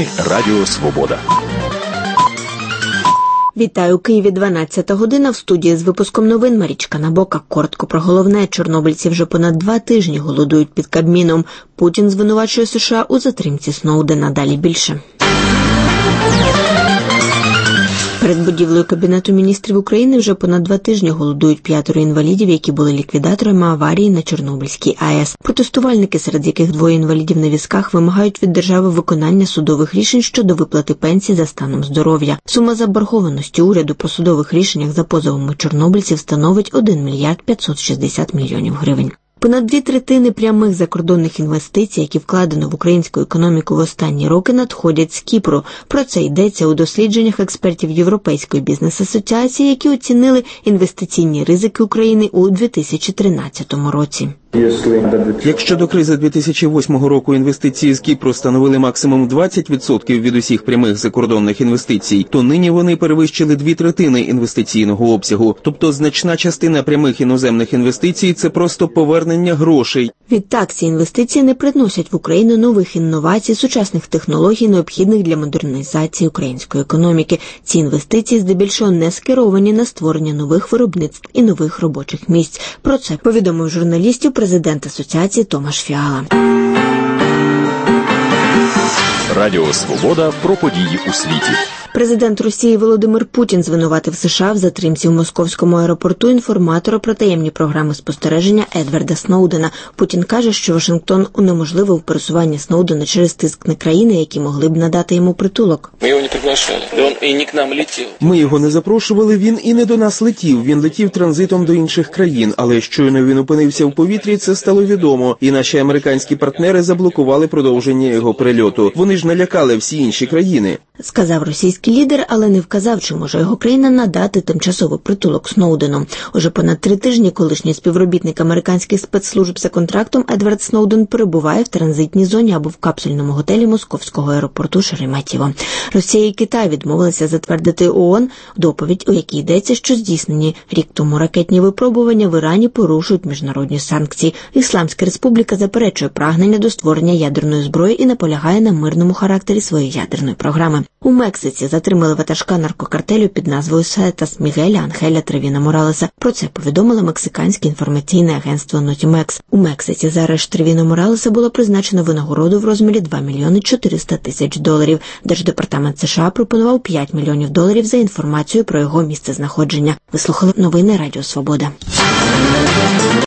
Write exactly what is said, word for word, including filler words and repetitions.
Новини Радіо Свобода. Вітаю, у Києві дванадцята година, в студії з випуском новин Марічка Набока. Коротко про головне. Чорнобильці вже понад два тижні голодують під Кабміном. Путін звинувачує США у затримці Сноудена. Далі більше. Перед будівлею Кабінету міністрів України вже понад два тижні голодують п'ятеро інвалідів, які були ліквідаторами аварії на Чорнобильській АЕС. Протестувальники, серед яких двоє інвалідів на візках, вимагають від держави виконання судових рішень щодо виплати пенсій за станом здоров'я. Сума заборгованості уряду по судових рішеннях за позовами чорнобильців становить один мільярд п'ятсот шістдесят мільйонів гривень. Понад дві третини прямих закордонних інвестицій, які вкладено в українську економіку в останні роки, надходять з Кіпру. Про це йдеться у дослідженнях експертів Європейської бізнес-асоціації, які оцінили інвестиційні ризики України у дві тисячі тринадцятому році. Якщо до кризи дві тисячі восьмого року інвестиції з Кіпру становили максимум двадцять відсотків від усіх прямих закордонних інвестицій, то нині вони перевищили дві третини інвестиційного обсягу. Тобто значна частина прямих іноземних інвестицій – це просто повернення грошей. Відтак, ці інвестиції не приносять в Україну нових інновацій, сучасних технологій, необхідних для модернізації української економіки. Ці інвестиції здебільшого не скеровані на створення нових виробництв і нових робочих місць. Про це повідомив журналістів президент асоціації Томаш Фіала. Радіо Свобода про події у світі. Президент Росії Володимир Путін звинуватив США в затримці в московському аеропорту інформатора про таємні програми спостереження Едварда Сноудена. Путін каже, що Вашингтон унеможливив пересування Сноудена через тиск на країни, які могли б надати йому притулок. Ми його не приглашали, він і не к нам летів. Ми його не запрошували, він і не до нас летів. Він летів транзитом до інших країн, але щойно він опинився в повітрі, це стало відомо. І наші американські партнери заблокували продовження його прильоту. Вони ж налякали всі інші країни. Сказав російський лідер, але не вказав, чи може його країна надати тимчасовий притулок Сноудену. Уже понад три тижні колишній співробітник американських спецслужб за контрактом Едвард Сноуден перебуває в транзитній зоні або в капсульному готелі московського аеропорту Шереметьєво. Росія і Китай відмовилися затвердити ООН доповідь, у якій йдеться, що здійснені рік тому ракетні випробування в Ірані порушують міжнародні санкції. Ісламська республіка заперечує прагнення до створення ядерної зброї і наполягає на мирному характері своєї ядерної програми. У Мексиці затримали ватажка наркокартелю під назвою Сетас Мігеля Анхеля Тревіна Моралеса. Про це повідомило мексиканське інформаційне агентство Нотімекс. У Мексиці за арешт Тревіна Моралеса було призначено винагороду в розмірі два мільйони чотириста тисяч доларів. Держдепартамент США пропонував п'ять мільйонів доларів за інформацію про його місцезнаходження. Ви слухали новини Радіо Свобода.